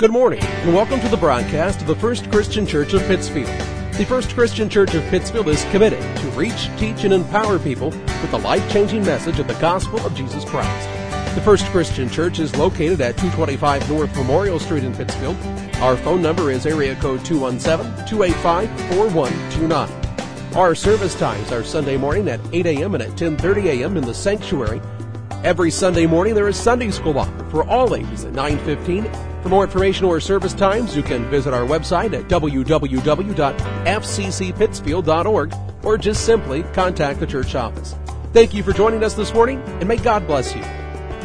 Good morning, and welcome to the broadcast of the First Christian Church of Pittsfield. The First Christian Church of Pittsfield is committed to reach, teach, and empower people with the life-changing message of the gospel of Jesus Christ. The First Christian Church is located at 225 North Memorial Street in Pittsfield. Our phone number is area code 217-285-4129. Our service times are Sunday morning at 8 a.m. and at 10:30 a.m. in the sanctuary. Every Sunday morning there is Sunday school offered for all ages at 9:15. For more information or service times, you can visit our website at www.fccpittsfield.org or just simply contact the church office. Thank you for joining us this morning, and may God bless you.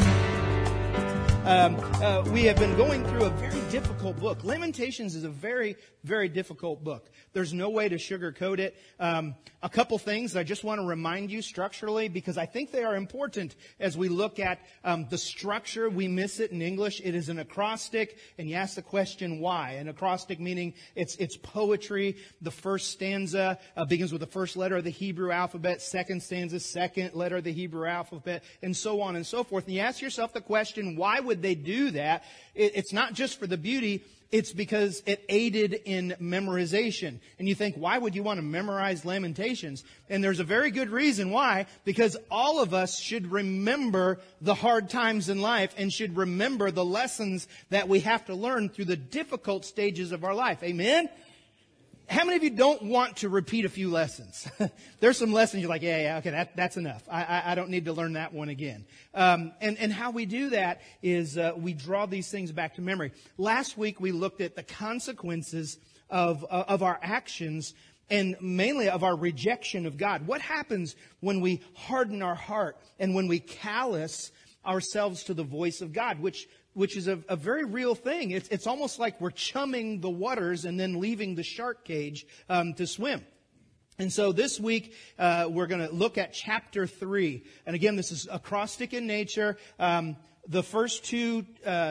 We have been going through a very difficult book. Lamentations is a very, very difficult book. There's no way to sugarcoat it. A couple things I just want to remind you structurally, because I think they are important as we look at the structure. We miss it in English. It is an acrostic, and you ask the question, why? An acrostic meaning it's poetry. The first stanza begins with the first letter of the Hebrew alphabet, second stanza, second letter of the Hebrew alphabet, and so on and so forth. And you ask yourself the question, why would they do that? It's not just for the beauty. It's because it aided in memorization. And you think, why would you want to memorize Lamentations? And there's a very good reason why. Because all of us should remember the hard times in life and should remember the lessons that we have to learn through the difficult stages of our life. Amen? How many of you don't want to repeat a few lessons? There's some lessons you're like, okay, that's enough. I don't need to learn that one again. And how we do that is we draw these things back to memory. Last week we looked at the consequences of our actions and mainly of our rejection of God. What happens when we harden our heart and when we callous ourselves to the voice of God, which is a very real thing. It's almost like we're chumming the waters and then leaving the shark cage to swim. And so this week, we're going to look at chapter 3. And again, this is acrostic in nature. The first two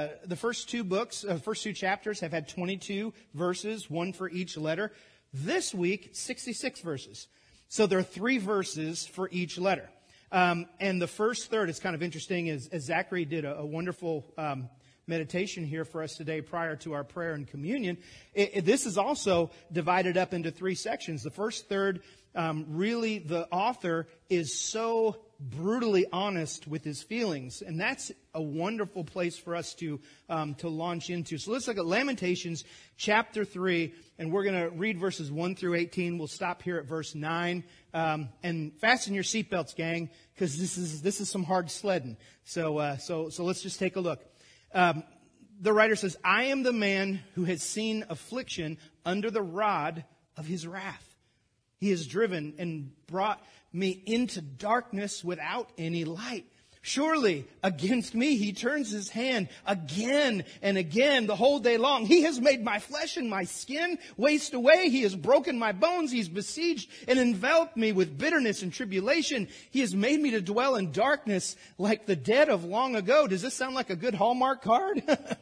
chapters have had 22 verses, one for each letter. This week, 66 verses. So there are 3 verses for each letter. And the first third is kind of interesting, as Zachary did a wonderful meditation here for us today prior to our prayer and communion. This is also divided up into 3 sections. The first third, really the author is so brutally honest with his feelings, and that's a wonderful place for us to launch into. So let's look at Lamentations chapter 3, and we're going to read verses 1 through 18. We'll stop here at verse 9, and fasten your seatbelts, gang, because this is some hard sledding. So let's just take a look. The writer says, I am the man who has seen affliction under the rod of his wrath. He has driven and brought me into darkness without any light. Surely against me he turns his hand again and again the whole day long. He has made my flesh and my skin waste away. He has broken my bones. He's besieged and enveloped me with bitterness and tribulation. He has made me to dwell in darkness like the dead of long ago. Does this sound like a good Hallmark card?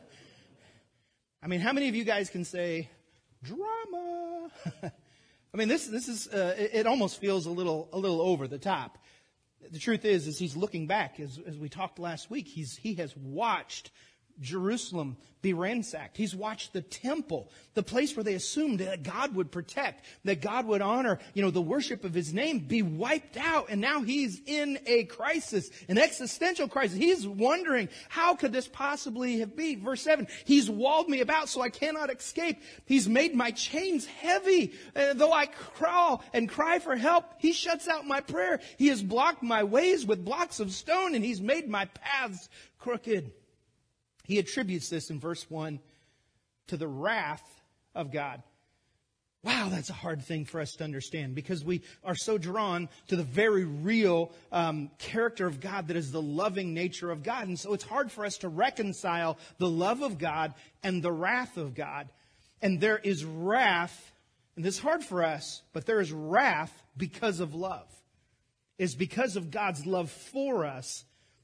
I mean, how many of you guys can say drama? I mean, this is it almost feels a little over the top. The truth is he's looking back, as we talked last week. He has watched Jerusalem be ransacked. He's watched the temple, the place where they assumed that God would protect, that God would honor, the worship of His name, be wiped out. And now he's in a crisis, an existential crisis. He's wondering, how could this possibly have been? Verse 7, He's walled me about so I cannot escape. He's made my chains heavy. Though I crawl and cry for help, He shuts out my prayer. He has blocked my ways with blocks of stone, and He's made my paths crooked. He attributes this in verse 1 to the wrath of God. Wow, that's a hard thing for us to understand, because we are so drawn to the very real character of God that is the loving nature of God. And so it's hard for us to reconcile the love of God and the wrath of God. And there is wrath, and this is hard for us, but there is wrath because of love. It's because of God's love for us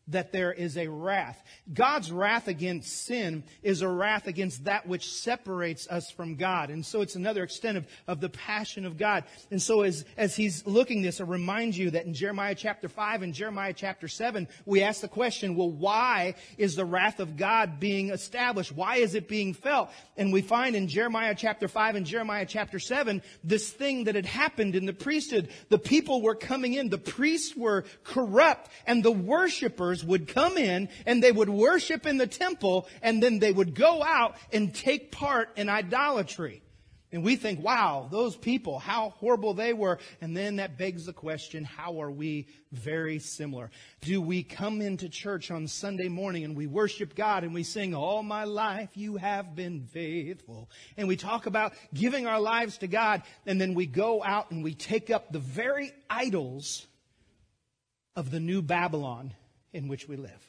that there is a wrath. God's wrath against sin is a wrath against that which separates us from God. And so it's another extent of the passion of God. And so as he's looking this, I remind you that in Jeremiah chapter 5 and Jeremiah chapter 7, we ask the question, well, why is the wrath of God being established? Why is it being felt? And we find in Jeremiah chapter 5 and Jeremiah chapter 7, this thing that had happened in the priesthood. The people were coming in, the priests were corrupt, and the worshipers would come in and they would worship in the temple, and then they would go out and take part in idolatry. And we think, wow, those people, how horrible they were. And then that begs the question, how are we very similar? Do we come into church on Sunday morning and we worship God and we sing, all my life you have been faithful. And we talk about giving our lives to God, and then we go out and we take up the very idols of the new Babylon in which we live?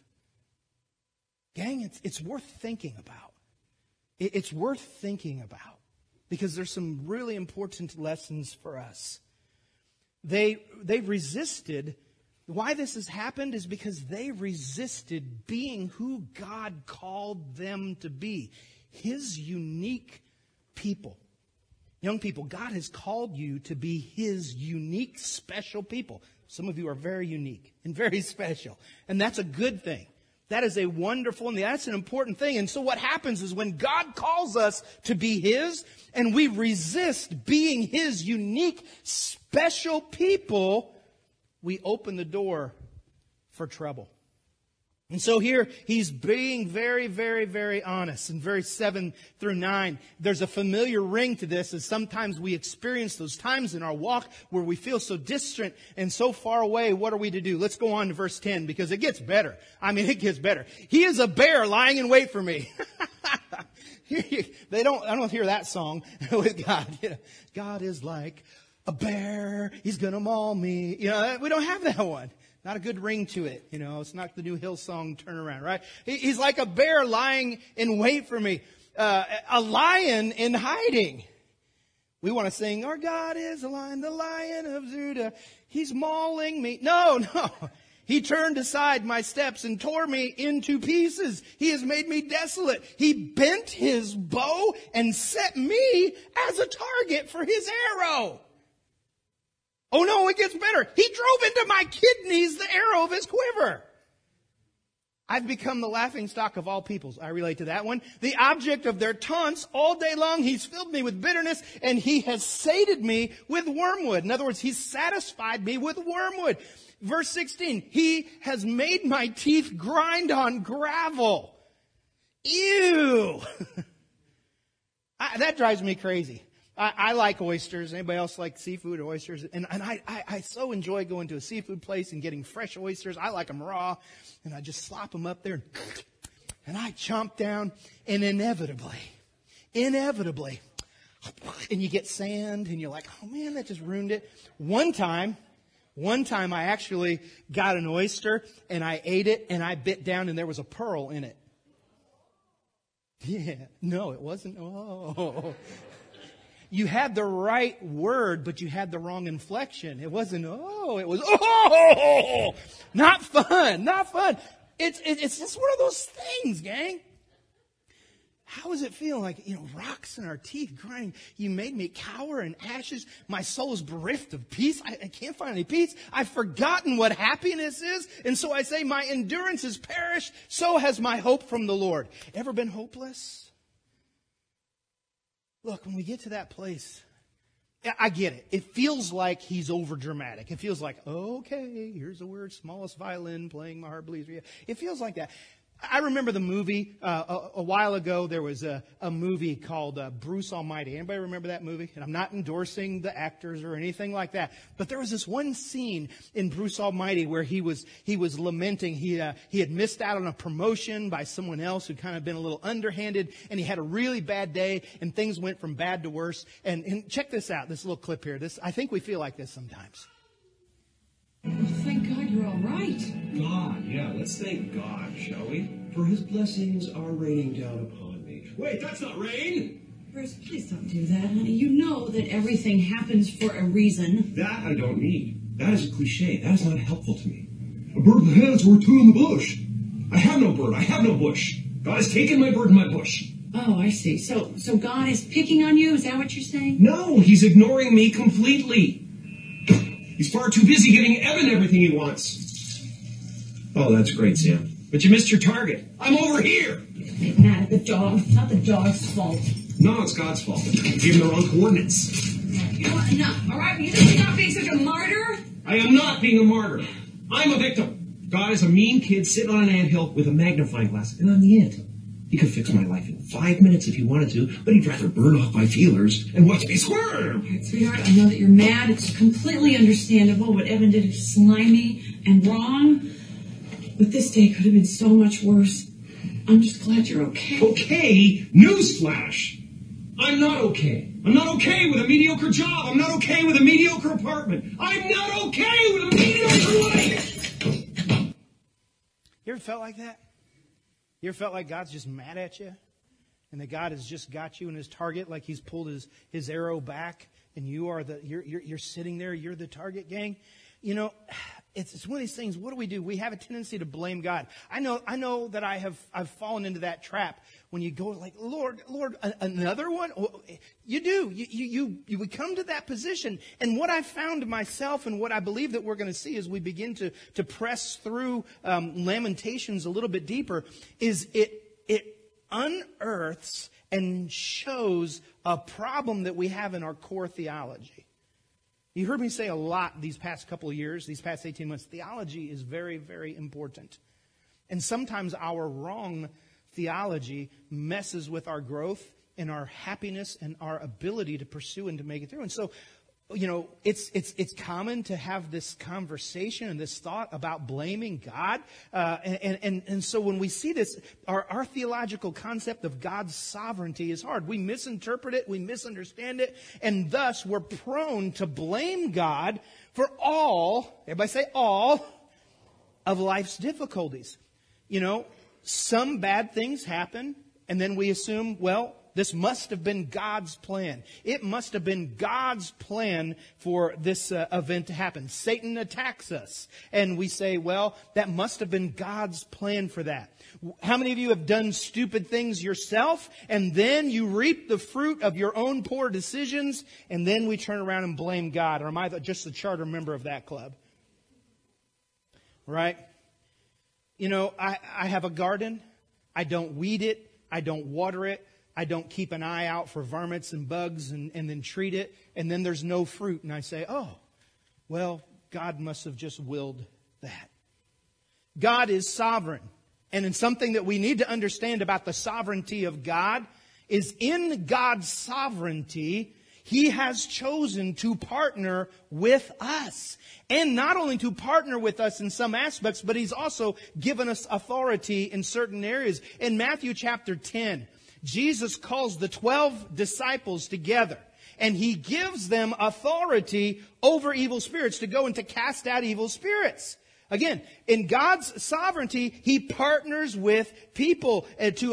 Gang, it's worth thinking about. It's worth thinking about. Because there's some really important lessons for us. They resisted. Why this has happened is because they resisted being who God called them to be. His unique people. Young people, God has called you to be His unique, special people. Some of you are very unique and very special. And that's a good thing. That is a wonderful, and that's an important thing. And so what happens is when God calls us to be His, and we resist being His unique, special people, we open the door for trouble. And so here, he's being very, very, very honest. In verse 7 through 9, there's a familiar ring to this, as sometimes we experience those times in our walk where we feel so distant and so far away. What are we to do? Let's go on to verse 10, because it gets better. I mean, it gets better. He is a bear lying in wait for me. I don't hear that song with God. God is like a bear. He's going to maul me. We don't have that one. Not a good ring to it. It's not the new Hillsong turnaround, right? He's like a bear lying in wait for me. A lion in hiding. We want to sing, our God is a lion, the Lion of Judah. He's mauling me. No. He turned aside my steps and tore me into pieces. He has made me desolate. He bent his bow and set me as a target for his arrow. Oh no, it gets better. He drove into my kidneys the arrow of his quiver. I've become the laughingstock of all peoples. I relate to that one. The object of their taunts all day long. He's filled me with bitterness, and he has sated me with wormwood. In other words, he's satisfied me with wormwood. Verse 16, he has made my teeth grind on gravel. Ew. That drives me crazy. I like oysters. Anybody else like seafood or oysters? And I so enjoy going to a seafood place and getting fresh oysters. I like them raw. And I just slop them up there. And I chomp down. And inevitably, and you get sand. And you're like, oh man, that just ruined it. One time I actually got an oyster. And I ate it. And I bit down. And there was a pearl in it. Yeah. No, it wasn't. Oh. You had the right word, but you had the wrong inflection. It wasn't, it was, not fun. It's just one of those things, gang. How does it feel like, rocks in our teeth grinding? You made me cower in ashes. My soul is bereft of peace. I can't find any peace. I've forgotten what happiness is. And so I say, my endurance has perished. So has my hope from the Lord. Ever been hopeless? Look, when we get to that place, I get it. It feels like he's over dramatic. It feels like, okay, here's the word, smallest violin playing my heart bleeds. It feels like that. I remember the movie, a while ago, there was a movie called Bruce Almighty. Anybody remember that movie? And I'm not endorsing the actors or anything like that. But there was this one scene in Bruce Almighty where he was lamenting. He had missed out on a promotion by someone else who'd kind of been a little underhanded. And he had a really bad day and things went from bad to worse. And check this out, this little clip here. I think we feel like this sometimes. Oh, thank God you're all right. God, yeah, let's thank God, shall we? For his blessings are raining down upon me. Wait, that's not rain! Bruce, please don't do that, honey. You know that everything happens for a reason. That I don't need. That is a cliche. That is not helpful to me. A bird with a hand is worth two in the bush. I have no bird. I have no bush. God has taken my bird and my bush. Oh, I see. So God is picking on you? Is that what you're saying? No, he's ignoring me completely. He's far too busy giving Evan everything he wants. Oh, that's great, Sam. But you missed your target. I'm over here. Get mad at the dog. It's not the dog's fault. No, it's God's fault. He gave him the wrong coordinates. You know what? Enough. All right? You think you're not being such a martyr? I am not being a martyr. I'm a victim. God is a mean kid sitting on an anthill with a magnifying glass, and I'm the ant. He could fix my life in 5 minutes if he wanted to, but he'd rather burn off my feelers and watch me squirm. All right, sweetheart, I know that you're mad. It's completely understandable. What Evan did is slimy and wrong. But this day could have been so much worse. I'm just glad you're okay. Okay? Newsflash! I'm not okay. I'm not okay with a mediocre job. I'm not okay with a mediocre apartment. I'm not okay with a mediocre life! You ever felt like that? You ever felt like God's just mad at you? And that God has just got you in his target, like he's pulled his arrow back, and you're sitting there, you're the target, gang? You know, it's one of these things. What do? We have a tendency to blame God. I know that I've fallen into that trap when you go like, Lord, another one? You do. You come to that position. And what I found myself and what I believe that we're going to see as we begin to press through Lamentations a little bit deeper is it unearths and shows a problem that we have in our core theology. You heard me say a lot these past couple of years, these past 18 months, theology is very, very important. And sometimes our wrong theology messes with our growth and our happiness and our ability to pursue and to make it through. And so, you know, it's common to have this conversation and this thought about blaming God. And so when we see this, our theological concept of God's sovereignty is hard. We misinterpret it, we misunderstand it, and thus we're prone to blame God for all, everybody say all, of life's difficulties. You know, some bad things happen, and then we assume, well, this must have been God's plan. It must have been God's plan for this event to happen. Satan attacks us. And we say, well, that must have been God's plan for that. How many of you have done stupid things yourself and then you reap the fruit of your own poor decisions and then we turn around and blame God? Or am I just a charter member of that club? Right? You know, I have a garden. I don't weed it. I don't water it. I don't keep an eye out for varmints and bugs and then treat it. And then there's no fruit. And I say, oh, well, God must have just willed that. God is sovereign. And in something that we need to understand about the sovereignty of God is in God's sovereignty, He has chosen to partner with us. And not only to partner with us in some aspects, but He's also given us authority in certain areas. In Matthew chapter 10, Jesus calls the 12 disciples together and He gives them authority over evil spirits to go and to cast out evil spirits. Again, in God's sovereignty, He partners with people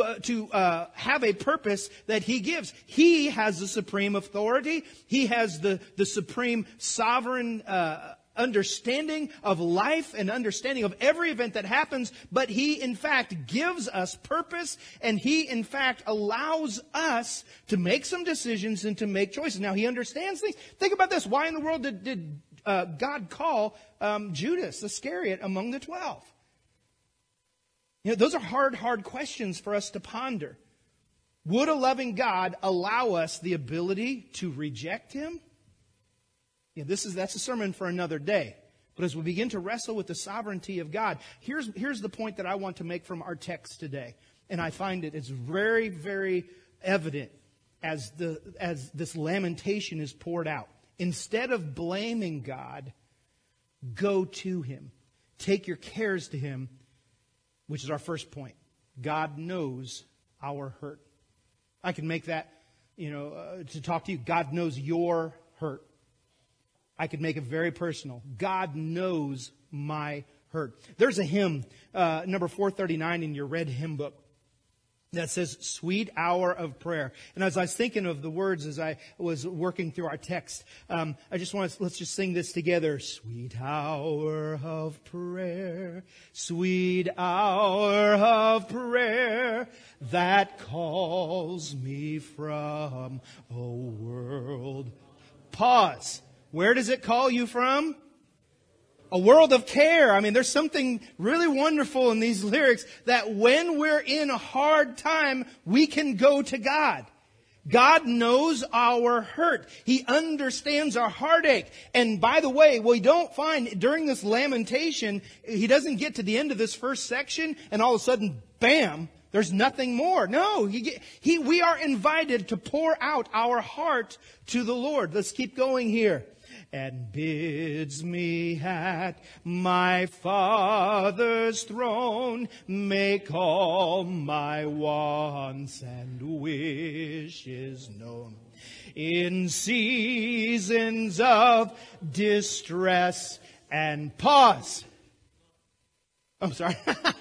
to have a purpose that He gives. He has the supreme authority. He has the supreme sovereign understanding of life and understanding of every event that happens, but He, in fact, gives us purpose, and He, in fact, allows us to make some decisions and to make choices. Now, He understands things. Think about this. Why in the world did God call Judas Iscariot among the 12? You know, those are hard questions for us to ponder. Would a loving God allow us the ability to reject Him? Yeah, that's a sermon for another day. But as we begin to wrestle with the sovereignty of God, here's the point that I want to make from our text today. And I find it's very, very evident as this lamentation is poured out. Instead of blaming God, go to Him. Take your cares to Him, which is our first point. God knows our hurt. I can make that, to talk to you. God knows your hurt. I could make it very personal. God knows my hurt. There's a hymn, number 439 in your red hymn book. that says sweet hour of prayer. And as I was thinking of the words as I was working through our text, let's just sing this together. Sweet hour of prayer, sweet hour of prayer that calls me from a world. Pause. Where does it call you from? A world of care. I mean, there's something really wonderful in these lyrics that when we're in a hard time, we can go to God. God knows our hurt. He understands our heartache. And by the way, we don't find during this lamentation, he doesn't get to the end of this first section and all of a sudden, bam, there's nothing more. No, we are invited to pour out our heart to the Lord. Let's keep going here. And bids me at my Father's throne make all my wants and wishes known. In seasons of distress and pause. I'm sorry.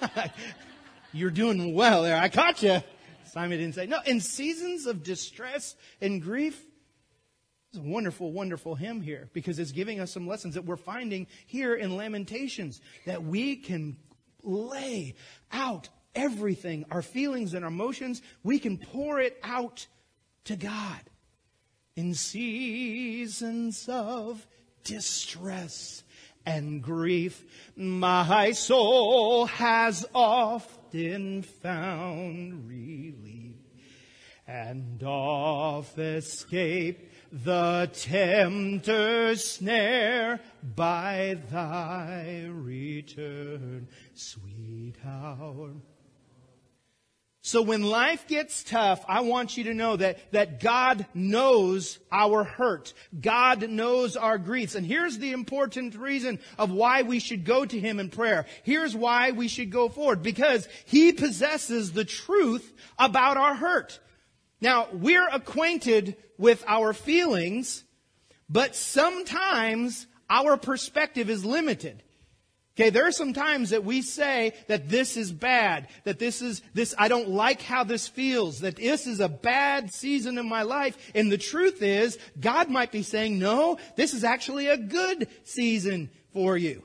You're doing well there. I caught you. Simon didn't say. No, in seasons of distress and grief. It's a wonderful, wonderful hymn here because it's giving us some lessons that we're finding here in Lamentations, that we can lay out everything, our feelings and our emotions, we can pour it out to God. In seasons of distress and grief, my soul has often found relief and oft escaped the tempter's snare by thy return, sweet hour. So when life gets tough, I want you to know that God knows our hurt. God knows our griefs. And here's the important reason of why we should go to Him in prayer. Here's why we should go forward. Because He possesses the truth about our hurt. Now, we're acquainted with our feelings, but sometimes our perspective is limited. Okay, there are some times that we say that this is bad, that I don't like how this feels, that this is a bad season of my life. And the truth is, God might be saying, no, this is actually a good season for you.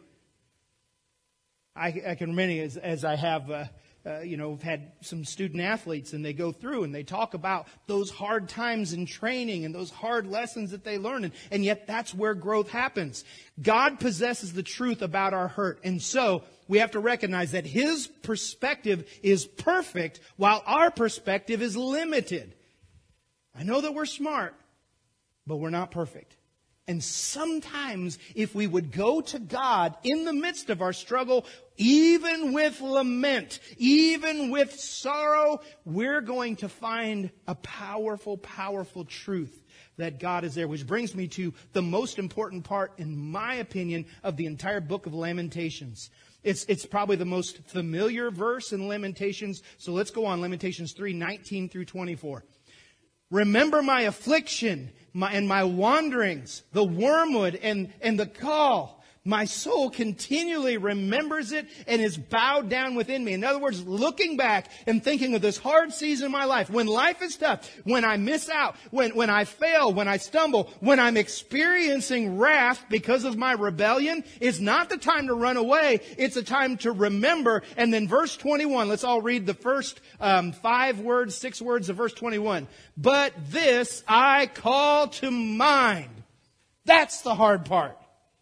I can remember as I have I've had some student athletes and they go through and they talk about those hard times in training and those hard lessons that they learn. And yet that's where growth happens. God possesses the truth about our hurt. And so we have to recognize that His perspective is perfect while our perspective is limited. I know that we're smart, but we're not perfect. And sometimes if we would go to God in the midst of our struggle, even with lament, even with sorrow, we're going to find a powerful, powerful truth that God is there. Which brings me to the most important part, in my opinion, of the entire book of Lamentations. It's probably the most familiar verse in Lamentations. So let's go on. Lamentations 3:19 through 24. Remember my affliction and my wanderings, the wormwood and the gall. My soul continually remembers it and is bowed down within me. In other words, looking back and thinking of this hard season of my life, when life is tough, when I miss out, when I fail, when I stumble, when I'm experiencing wrath because of my rebellion, it's not the time to run away. It's a time to remember. And then verse 21, let's all read the first 6 words of verse 21. But this I call to mind. That's the hard part.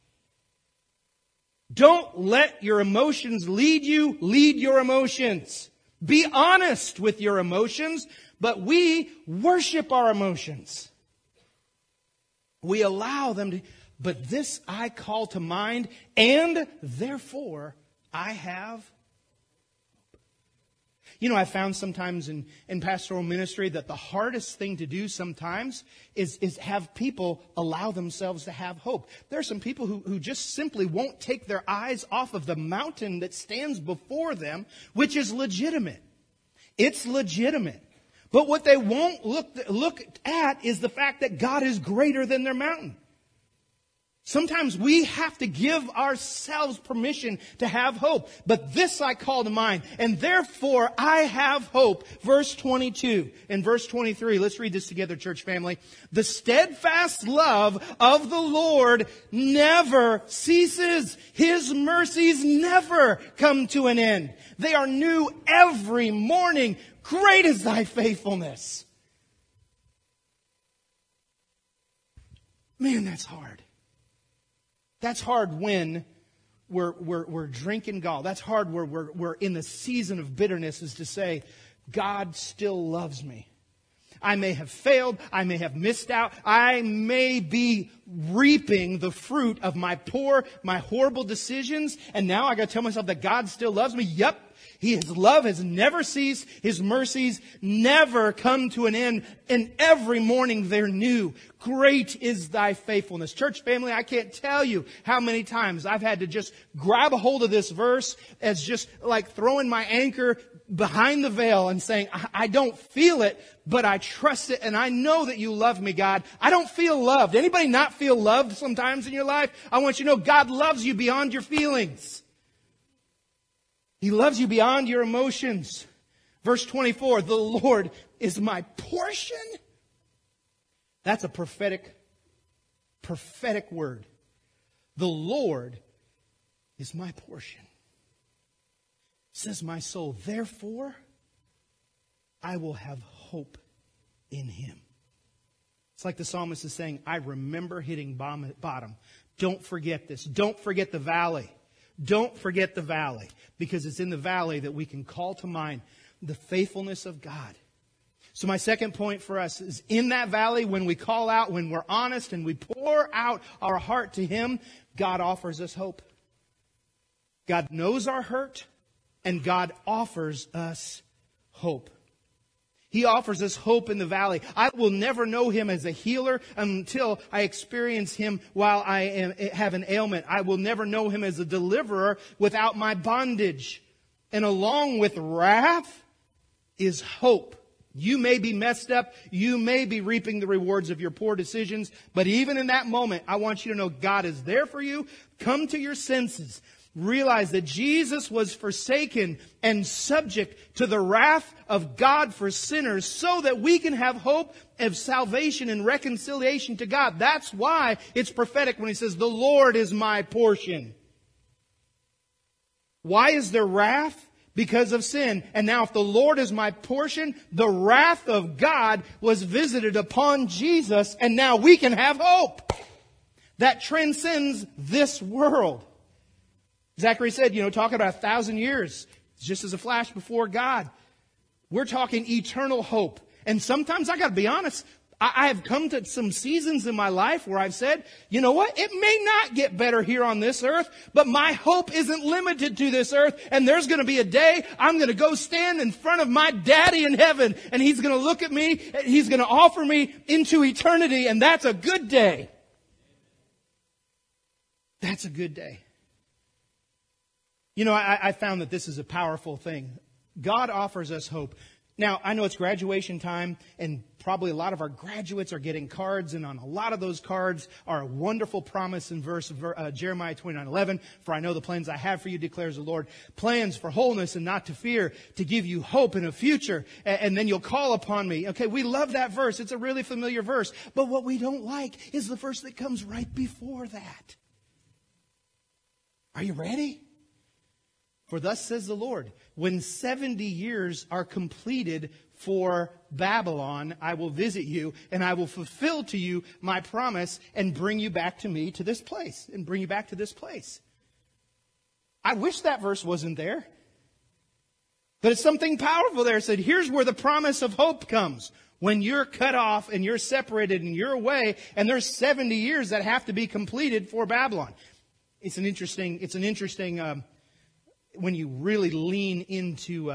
Don't let your emotions lead you. Lead your emotions. Be honest with your emotions, but we worship our emotions. We allow them to, but this I call to mind, and therefore I have. You know, I found sometimes in pastoral ministry that the hardest thing to do sometimes is have people allow themselves to have hope. There are some people who just simply won't take their eyes off of the mountain that stands before them, which is legitimate. It's legitimate. But what they won't look at is the fact that God is greater than their mountain. Sometimes we have to give ourselves permission to have hope. But this I call to mind, and therefore I have hope. Verse 22 and verse 23. Let's read this together, church family. The steadfast love of the Lord never ceases. His mercies never come to an end. They are new every morning. Great is thy faithfulness. Man, that's hard. That's hard when we're drinking gall. That's hard where we're in the season of bitterness, is to say, God still loves me. I may have failed. I may have missed out. I may be reaping the fruit of my horrible decisions. And now I got to tell myself that God still loves me. Yep. His love has never ceased. His mercies never come to an end. And every morning they're new. Great is thy faithfulness. Church family, I can't tell you how many times I've had to just grab a hold of this verse as just like throwing my anchor behind the veil and saying, I don't feel it, but I trust it, and I know that you love me, God. I don't feel loved. Anybody not feel loved sometimes in your life? I want you to know God loves you beyond your feelings. He loves you beyond your emotions. Verse 24, the Lord is my portion. That's a prophetic word. The Lord is my portion. Says my soul, therefore, I will have hope in Him. It's like the psalmist is saying, I remember hitting bottom. Don't forget this. Don't forget the valley. Don't forget the valley, because it's in the valley that we can call to mind the faithfulness of God. So my second point for us is, in that valley, when we call out, when we're honest and we pour out our heart to Him, God offers us hope. God knows our hurt, and God offers us hope. He offers us hope in the valley. I will never know Him as a healer until I experience Him while I have an ailment. I will never know Him as a deliverer without my bondage. And along with wrath is hope. You may be messed up. You may be reaping the rewards of your poor decisions. But even in that moment, I want you to know God is there for you. Come to your senses. Realize that Jesus was forsaken and subject to the wrath of God for sinners, so that we can have hope of salvation and reconciliation to God. That's why it's prophetic when He says, the Lord is my portion. Why is there wrath? Because of sin. And now if the Lord is my portion, the wrath of God was visited upon Jesus, and now we can have hope that transcends this world. Zachary said, talking about 1,000 years, just as a flash before God. We're talking eternal hope. And sometimes, I got to be honest, I have come to some seasons in my life where I've said, you know what? It may not get better here on this earth, but my hope isn't limited to this earth. And there's going to be a day I'm going to go stand in front of my daddy in heaven, and He's going to look at me, and He's going to offer me into eternity. And that's a good day. That's a good day. I found that this is a powerful thing. God offers us hope. Now, I know it's graduation time, and probably a lot of our graduates are getting cards, and on a lot of those cards are a wonderful promise in Jeremiah 29:11. For I know the plans I have for you, declares the Lord. Plans for wholeness and not to fear, to give you hope in a future, and then you'll call upon me. Okay, we love that verse. It's a really familiar verse. But what we don't like is the verse that comes right before that. Are you ready? For thus says the Lord, when 70 years are completed for Babylon, I will visit you, and I will fulfill to you my promise and bring you back to me, to this place, and bring you back to this place. I wish that verse wasn't there. But it's something powerful there. It said, here's where the promise of hope comes. When you're cut off and you're separated and you're away, and there's 70 years that have to be completed for Babylon. It's an interesting when you really lean into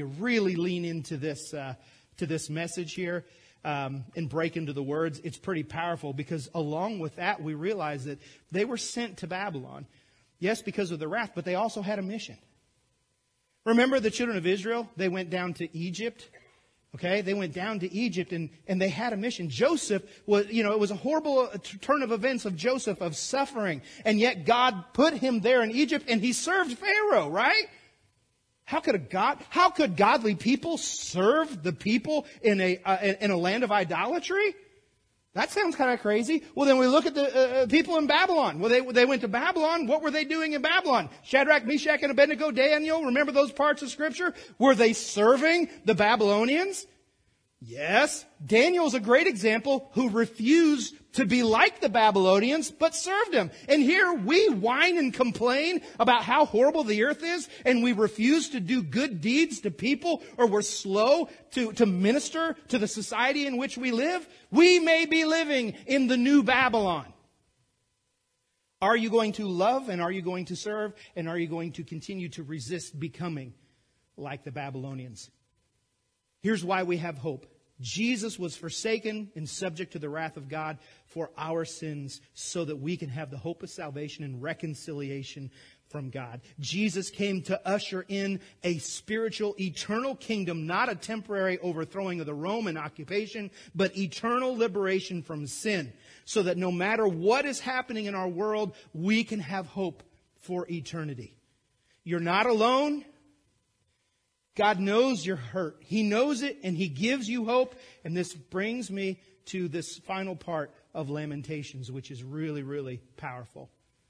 this message here and break into the words, it's pretty powerful, because along with that, we realize that they were sent to Babylon, yes, because of the wrath, but they also had a mission. Remember the children of Israel? They went down to Egypt. Okay, they went down to Egypt and they had a mission. Joseph was, it was a horrible turn of events of Joseph, of suffering. And yet God put him there in Egypt and he served Pharaoh, right? How could godly people serve the people in a land of idolatry? That sounds kind of crazy. Well, then we look at the people in Babylon. Well, they went to Babylon. What were they doing in Babylon? Shadrach, Meshach, and Abednego, Daniel. Remember those parts of Scripture? Were they serving the Babylonians? Yes. Daniel's a great example who refused to be like the Babylonians, but served them. And here we whine and complain about how horrible the earth is, and we refuse to do good deeds to people, or we're slow to minister to the society in which we live. We may be living in the new Babylon. Are you going to love, and are you going to serve, and are you going to continue to resist becoming like the Babylonians? Here's why we have hope. Jesus was forsaken and subject to the wrath of God for our sins so that we can have the hope of salvation and reconciliation from God. Jesus came to usher in a spiritual, eternal kingdom, not a temporary overthrowing of the Roman occupation, but eternal liberation from sin, so that no matter what is happening in our world, we can have hope for eternity. You're not alone. God knows you're hurt. He knows it, and He gives you hope. And this brings me to this final part of Lamentations, which is really, really powerful.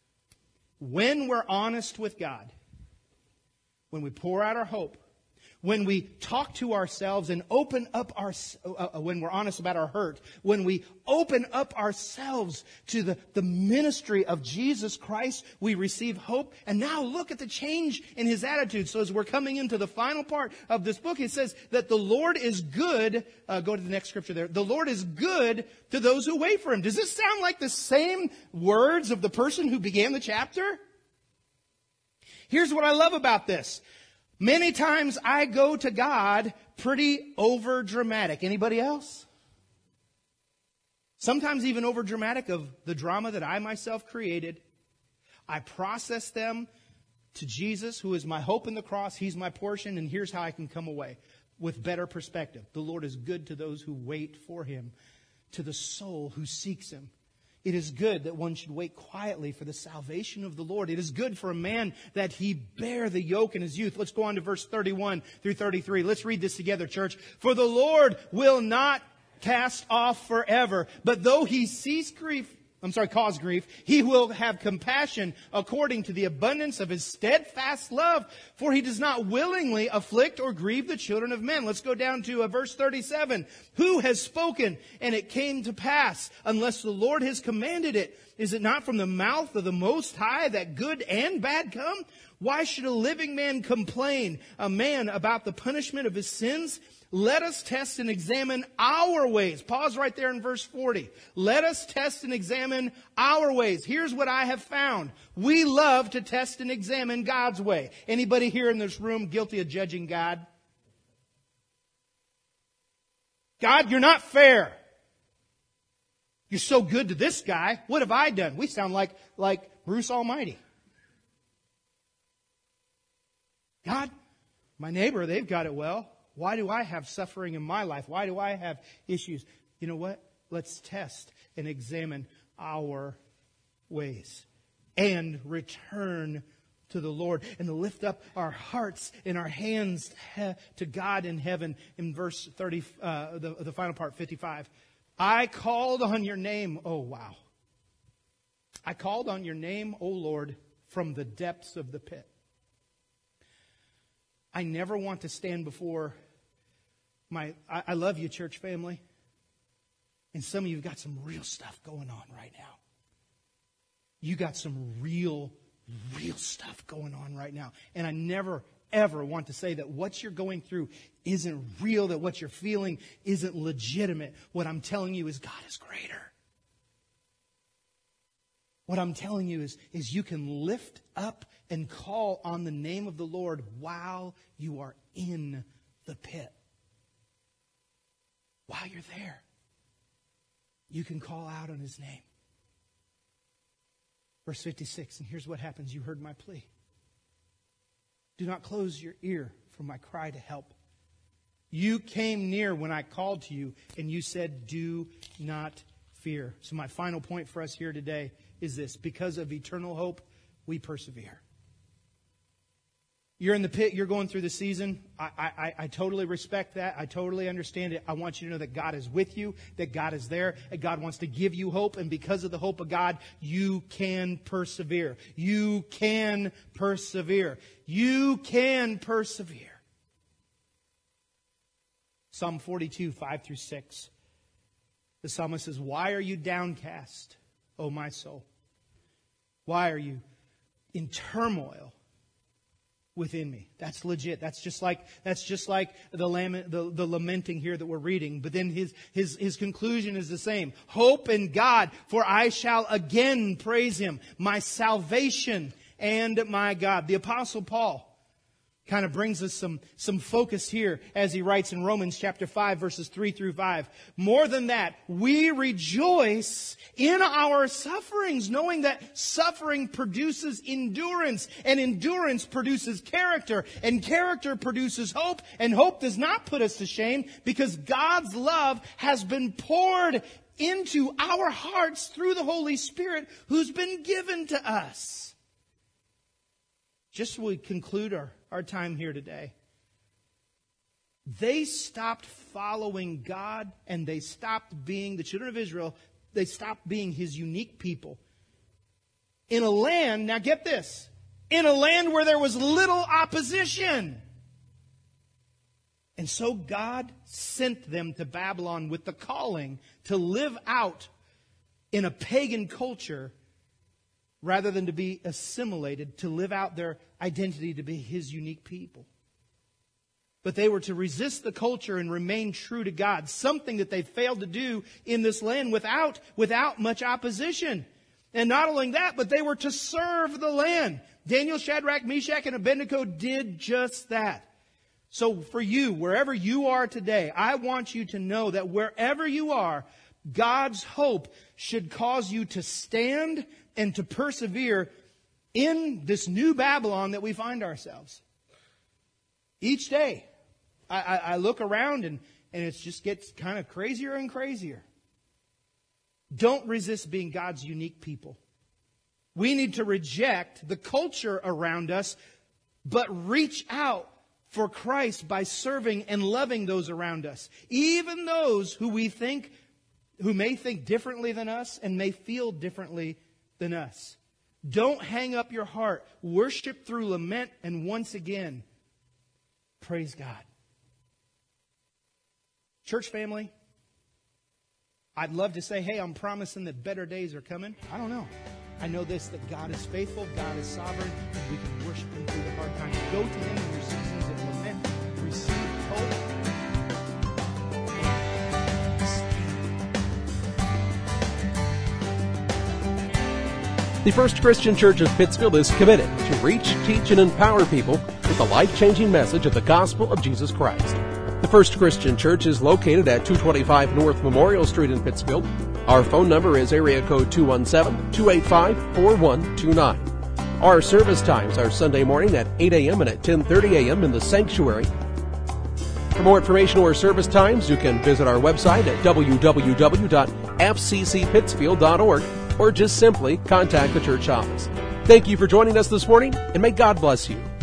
When we're honest with God, when we pour out our hope, when we talk to ourselves and open up when we're honest about our hurt, when we open up ourselves to the ministry of Jesus Christ, we receive hope. And now look at the change in His attitude. So as we're coming into the final part of this book, it says that the Lord is good. Go to the next scripture there. The Lord is good to those who wait for Him. Does this sound like the same words of the person who began the chapter? Here's what I love about this. Many times I go to God pretty over dramatic. Anybody else? Sometimes even over dramatic of the drama that I myself created. I process them to Jesus, who is my hope in the cross. He's my portion, and here's how I can come away with better perspective. The Lord is good to those who wait for Him, to the soul who seeks Him. It is good that one should wait quietly for the salvation of the Lord. It is good for a man that he bear the yoke in his youth. Let's go on to verse 31 through 33. Let's read this together, church. For the Lord will not cast off forever, but though He cause grief, He will have compassion according to the abundance of His steadfast love, for He does not willingly afflict or grieve the children of men. Let's go down to verse 37. Who has spoken and it came to pass, unless the Lord has commanded it? Is it not from the mouth of the Most High that good and bad come? Why should a living man complain, a man about the punishment of his sins? Let us test and examine our ways. Pause right there in verse 40. Let us test and examine our ways. Here's what I have found. We love to test and examine God's way. Anybody here in this room guilty of judging God? God, you're not fair. You're so good to this guy. What have I done? We sound like Bruce Almighty. God, my neighbor, they've got it well. Why do I have suffering in my life? Why do I have issues? You know what? Let's test and examine our ways and return to the Lord and to lift up our hearts and our hands to God in heaven. In verse 30, the final part, 55. I called on your name. Oh, wow. I called on your name, O Lord, from the depths of the pit. I never want to stand before I love you, church family. And some of you have got some real stuff going on right now. You got some real stuff going on right now. And I never, ever want to say that what you're going through isn't real, that what you're feeling isn't legitimate. What I'm telling you is God is greater. What I'm telling you is you can lift up and call on the name of the Lord while you are in the pit. While you're there, you can call out on His name. Verse 56, and here's what happens. You heard my plea. Do not close your ear for my cry to help. You came near when I called to you, and you said, do not fear. So my final point for us here today is this. Because of eternal hope, we persevere. You're in the pit, you're going through the season. I totally respect that. I totally understand it. I want you to know that God is with you, that God is there, and God wants to give you hope. And because of the hope of God, you can persevere. You can persevere. You can persevere. Psalm 42, 5 through 6. The psalmist says, why are you downcast, O my soul? Why are you in turmoil within me? That's legit. That's just like the lamenting here that we're reading. But then his conclusion is the same. Hope in God, for I shall again praise Him, my salvation and my God. The Apostle Paul kind of brings us some focus here as he writes in Romans chapter 5, verses 3 through 5. More than that, we rejoice in our sufferings, knowing that suffering produces endurance, and endurance produces character, and character produces hope, and hope does not put us to shame, because God's love has been poured into our hearts through the Holy Spirit who's been given to us. Just so we conclude our time here today. They stopped following God, and they stopped being, the children of Israel, they stopped being His unique people. In a land, now get this, in a land where there was little opposition. And so God sent them to Babylon with the calling to live out in a pagan culture rather than to be assimilated, to live out their identity to be His unique people. But they were to resist the culture and remain true to God, something that they failed to do in this land without much opposition. And not only that, but they were to serve the land. Daniel, Shadrach, Meshach, and Abednego did just that. So for you, wherever you are today, I want you to know that wherever you are, God's hope should cause you to stand and to persevere in this new Babylon that we find ourselves. Each day, I look around and it just gets kind of crazier and crazier. Don't resist being God's unique people. We need to reject the culture around us, but reach out for Christ by serving and loving those around us. Even those who may think differently than us and may feel differently than us. Don't hang up your heart. Worship through lament, and once again, praise God. Church family, I'd love to say, hey, I'm promising that better days are coming. I don't know. I know this, that God is faithful, God is sovereign, and we can worship Him through the hard times. Go to Him in your seasons of lament. Receive hope. The First Christian Church of Pittsfield is committed to reach, teach, and empower people with the life-changing message of the gospel of Jesus Christ. The First Christian Church is located at 225 North Memorial Street in Pittsfield. Our phone number is area code 217-285-4129. Our service times are Sunday morning at 8 a.m. and at 10:30 a.m. in the sanctuary. For more information or service times, you can visit our website at www.fccpittsfield.org or just simply contact the church office. Thank you for joining us this morning, and may God bless you.